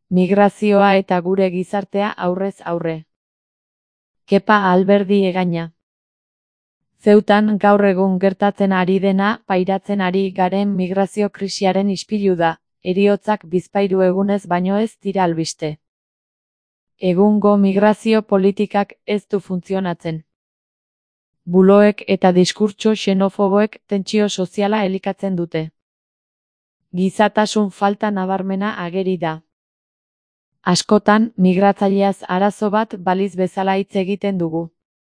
Migrazioa eta gure gizartea aurrez aurre. Kepa Alberdi Egaña. Zeutan gaur egun gertatzen ari dena pairatzen ari garen migrazio krisiaren ispilu da, heriotzak bizpahiru egunez baino ez dira albiste. Egungo migrazio politikak ez du funtzionatzen. Buloek eta diskurtso xenofoboek tentsio soziala elikatzen dute. Gizatasun falta nabarmena ageri da. Askotan, migratzaileaz arazo bat baliz bezala hitz egiten dugu.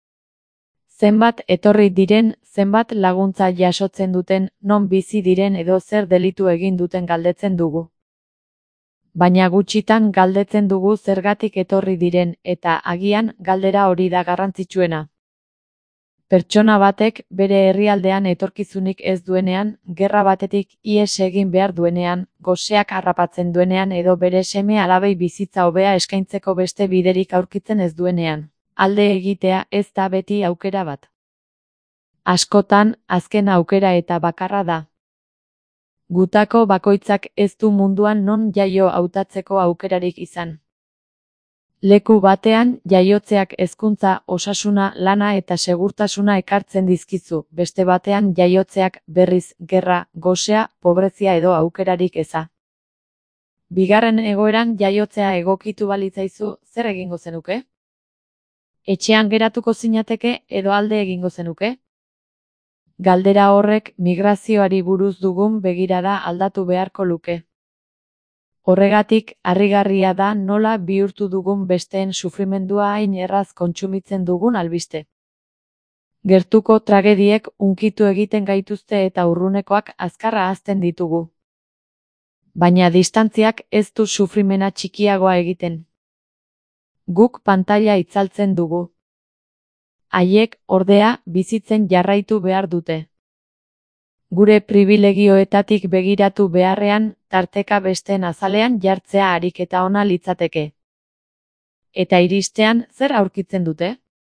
Zenbat etorri diren, zenbat laguntza jasotzen duten, non bizi diren edo zer delitu egin duten galdetzen dugu. Baina gutxitan galdetzen dugu zergatik etorri diren, eta agian galdera hori da garrantzitsuena. Pertsona batek bere herrialdean etorkizunik ez duenean, gerra batetik ihes egin behar duenean, goseak harrapatzen duenean edo bere seme-alabei bizitza hobea eskaintzeko beste biderik aurkitzen ez duenean, alde egitea ez da beti aukera bat. Askotan, azken aukera eta bakarra da. Gutako bakoitzak ez du munduan non jaio hautatzeko aukerarik izan. Leku batean, jaiotzeak hezkuntza, osasuna, lana eta segurtasuna ekartzen dizkizu, beste batean jaiotzeak berriz, gerra, gosea, pobrezia edo aukerarik eza. Bigarren egoeran jaiotzea egokitu balitzaizu, zer egingo zenuke? Etxean geratuko zinateke edo alde egingo zenuke? Galdera horrek migrazioari buruz dugun begirada aldatu beharko luke. Horregatik, harrigarria da nola bihurtu dugun besteen sufrimendua hain erraz kontsumitzen dugun albiste. Gertuko tragediek hunkitu egiten gaituzte eta urrunekoak azkarra ahazten ditugu. Baina distantziak ez du sufrimena txikiagoa egiten. Guk pantaila itzaltzen dugu. Haiek, ordea, bizitzen jarraitu behar dute. Gure pribilegioetatik begiratu beharrean, tarteka besteen azalean jartzea ariketa ona litzateke. Eta iristean, zer aurkitzen dute?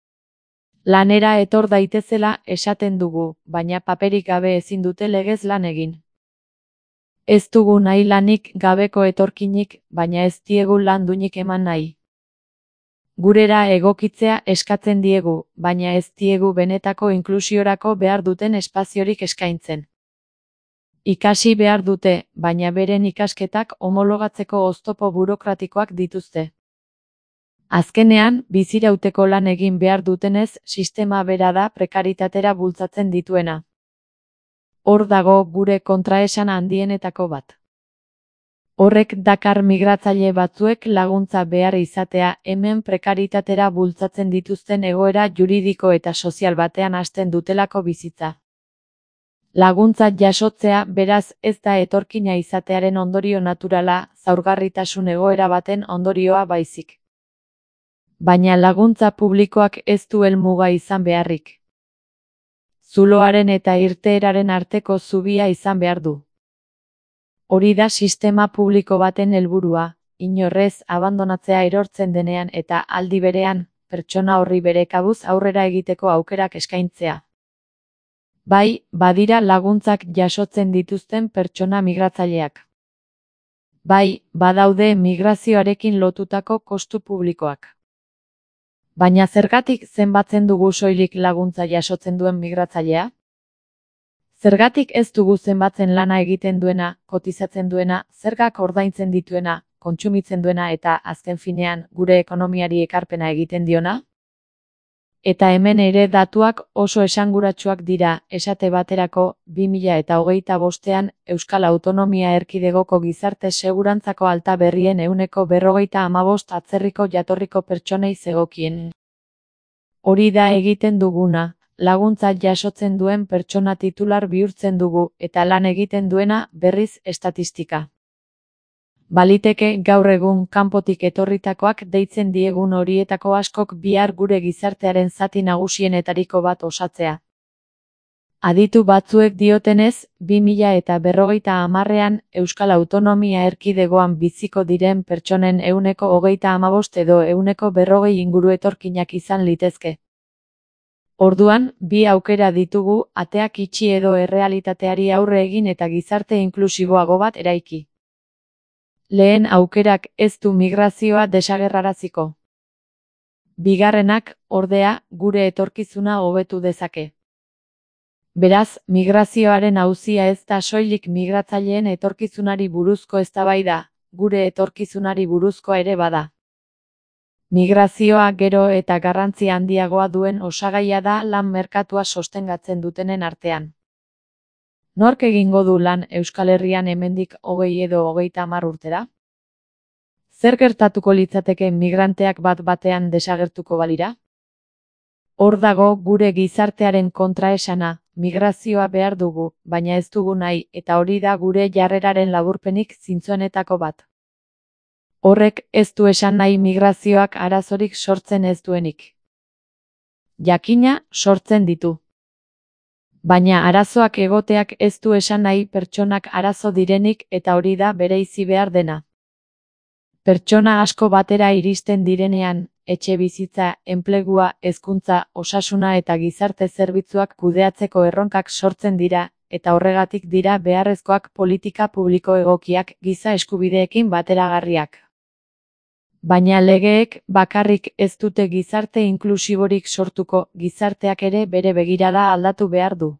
Lanera etor daitezela esaten dugu, baina paperik gabe ezin dute legez lan egin. Ez dugu nahi lanik gabeko etorkinik, baina ez diegu lan duinik eman nahi. Gurera egokitzea eskatzen diegu, baina ez diegu benetako inklusiorako behar duten espaziorik eskaintzen. Ikasi behar dute, baina beren ikasketak homologatzeko oztopo burokratikoak dituzte. Azkenean, bizirauteko lan egin behar dutenez, sistema bera da prekaritatera bultzatzen dituena. Hor dago gure kontraesan handienetako bat. Horrek dakar migratzaile batzuek laguntza behar izatea hemen prekaritatera bultzatzen dituzten egoera juridiko eta sozial batean hasten dutelako bizitza. Laguntza jasotzea beraz ez da etorkina izatearen ondorio naturala, zaurgarritasun egoera baten ondorioa baizik. Baina laguntza publikoak ez du helmuga izan beharrik. Zuloaren eta irteeraren arteko zubia izan behar du. Hori da sistema publiko baten helburua, inorrez abandonatzea erortzen denean eta aldi berean, pertsona horri bere kabuz aurrera egiteko aukerak eskaintzea. Bai, badira laguntzak jasotzen dituzten pertsona migratzaileak. Bai, badaude migrazioarekin lotutako kostu publikoak. Baina zergatik zenbatzen dugu soilik laguntza jasotzen duen migratzailea? Zergatik ez dugu zenbatzen lana egiten duena, kotizatzen duena, zergak ordaintzen dituena, kontsumitzen duena eta azken finean gure ekonomiari ekarpena egiten diona? Eta hemen ere datuak oso esanguratsuak dira, esate baterako, 2025ean Euskal Autonomia Erkidegoko gizarte segurantzako alta berrien 45% atzerriko jatorriko pertsonei zegokien. Hori da egiten duguna. Laguntza jasotzen duen pertsona titular bihurtzen dugu, eta lan egiten duena berriz estatistika. Baliteke gaur egun kanpotik etorritakoak deitzen diegun horietako askok bihar gure gizartearen zati nagusienetariko bat osatzea. Aditu batzuek diotenez, 2050ean Euskal Autonomia Erkidegoan biziko diren pertsonen 35% edo 40% inguru etorkinak izan litezke. Orduan, bi aukera ditugu, ateak itxi edo errealitateari aurre egin eta gizarte inklusiboago bat eraiki. Lehen aukerak ez du migrazioa desagerraraziko. Bigarrenak, ordea, gure etorkizuna hobetu dezake. Beraz, migrazioaren auzia ez da soilik migratzaileen etorkizunari buruzko eztabaida, gure etorkizunari buruzkoa ere bada. Migrazioa gero eta garrantzi handiagoa duen osagaia da lan merkatua sostengatzen dutenen artean. Nork egingo du lan Euskal Herrian hemendik 20 edo 30 urtera? Zer gertatuko litzateke migranteak bat-batean desagertuko balira? Hor dago gure gizartearen kontraesana, migrazioa behar dugu, baina ez dugu nahi, eta hori da gure jarreraren laburpenik zintzoenetako bat. Horrek ez du esan nahi migrazioak arazorik sortzen ez duenik. Jakina, sortzen ditu. Baina arazoak egoteak ez du esan nahi pertsonak arazo direnik eta hori da bereizi behar dena. Pertsona asko batera iristen direnean, etxebizitza, enplegua, hezkuntza, osasuna eta gizarte zerbitzuak kudeatzeko erronkak sortzen dira, eta horregatik dira beharrezkoak politika publiko egokiak giza eskubideekin bateragarriak. Baina legeek bakarrik ez dute gizarte inklusiborik sortuko, gizarteak ere bere begirada aldatu behar du.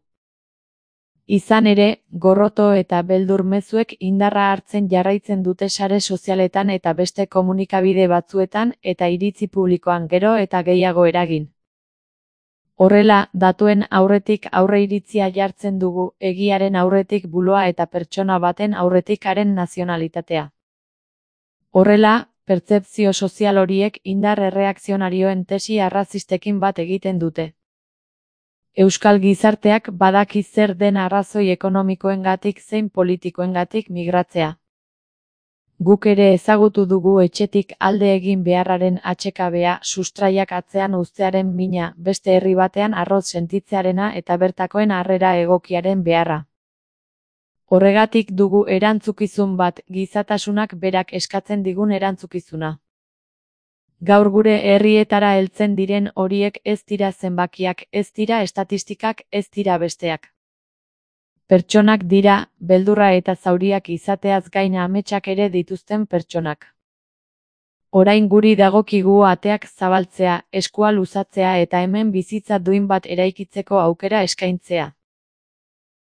Izan ere, gorroto eta beldur mezuek indarra hartzen jarraitzen dute sare sozialetan eta beste komunikabide batzuetan eta iritzi publikoan gero eta gehiago eragin. Horrela, datuen aurretik aurreiritzia jartzen dugu, egiaren aurretik buloa eta pertsona baten aurretik haren nazionalitatea. Horrela, pertzepzio sozial horiek indar erreakzionarioen tesi arrazistekin bat egiten dute. Euskal gizarteak badaki zer den arrazoi ekonomikoengatik zein politikoengatik migratzea. Guk ere ezagutu dugu etxetik alde egin beharraren atsekabea, sustraiak atzean uztearen mina, beste herri batean arroz sentitzearena eta bertakoen harrera egokiaren beharra. Horregatik dugu erantzukizun bat, gizatasunak berak eskatzen digun erantzukizuna. Gaur gure herrietara heltzen diren horiek ez dira zenbakiak, ez dira estatistikak, ez dira besteak. Pertsonak dira, beldurra eta zauriak izateaz gain ametsak ere dituzten pertsonak. Orain guri dagokigu ateak zabaltzea, eskua luzatzea eta hemen bizitza duin bat eraikitzeko aukera eskaintzea.